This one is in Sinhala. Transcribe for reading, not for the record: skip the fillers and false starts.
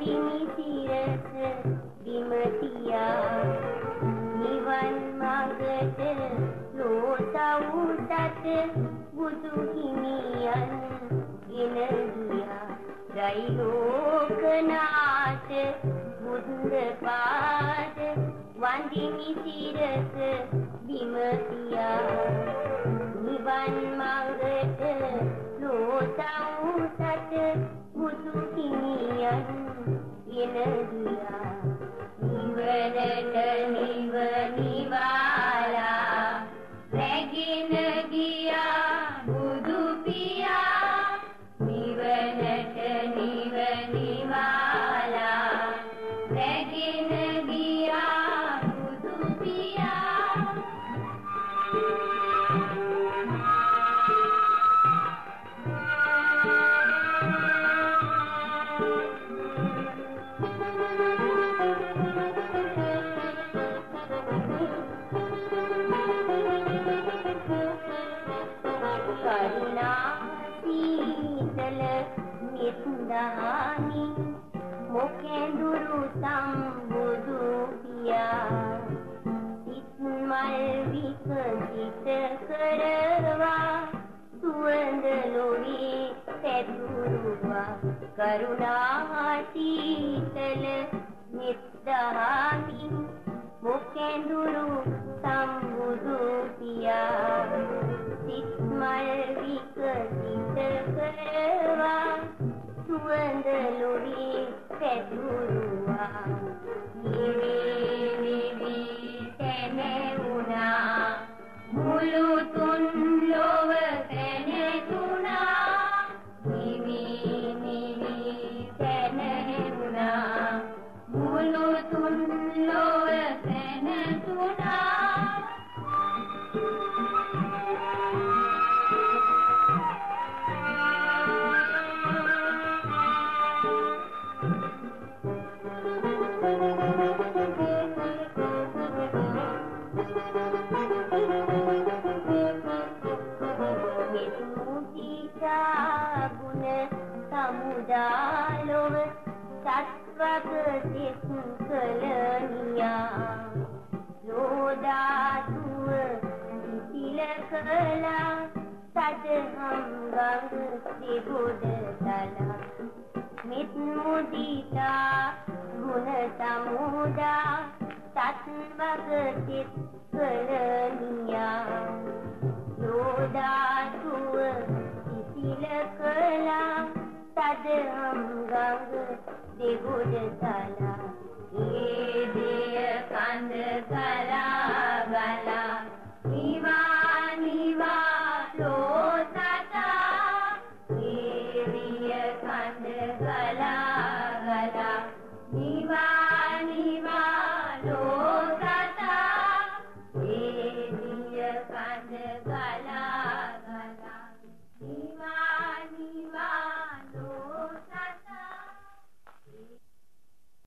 වඳිමි සිරස බිම තියා නිවන් මඟට ලෝසවුසත බුදු හිමියන් ගෙන ගියා ත්‍රිලෝකනාථ බුද්ධ පාද වඳිමි සිරස බිම තියා නිවන් මඟට ලෝසවුසත බුදු හිමියන් ගෙන ගියා නිවනට නිවනිවාලා රැගෙන ගියා බුදු පියා නිවනට නිවනිවාලා රැගෙන ගියා බුදු පියා කරුණා සීතල මිත්දානි මොකෙඳුරු සම්බුදු පියා සිත්මල් විකසිත කරවා සුවඳ ලොවේ පැතුරුවා කරුණා සීතල මිත්දානි මොකෙඳුරු සම්බුදු පියා සිත්මල් විකසිත කරවා සුවඳ ලොවේ පැතුරුවා නිවි සැනෙවුණා මුළු තුන් ලොව සැනෙතුණා නිවි සැනෙවුණා මුළු තුන් ලොව සැනෙතුණා ගුණ සමුදාලොව සත්වක සිත් කලනියා ලෝදාසුව සිසිල කලා සදහම් ගඟ දෙගොඩ තලා මෙත් මුදිතා ගුණ සමුදා සත්වක සිත් කලනියා ලෝදාසුව සිලකලා සදහම් ගඟ දෙගොඩ තලා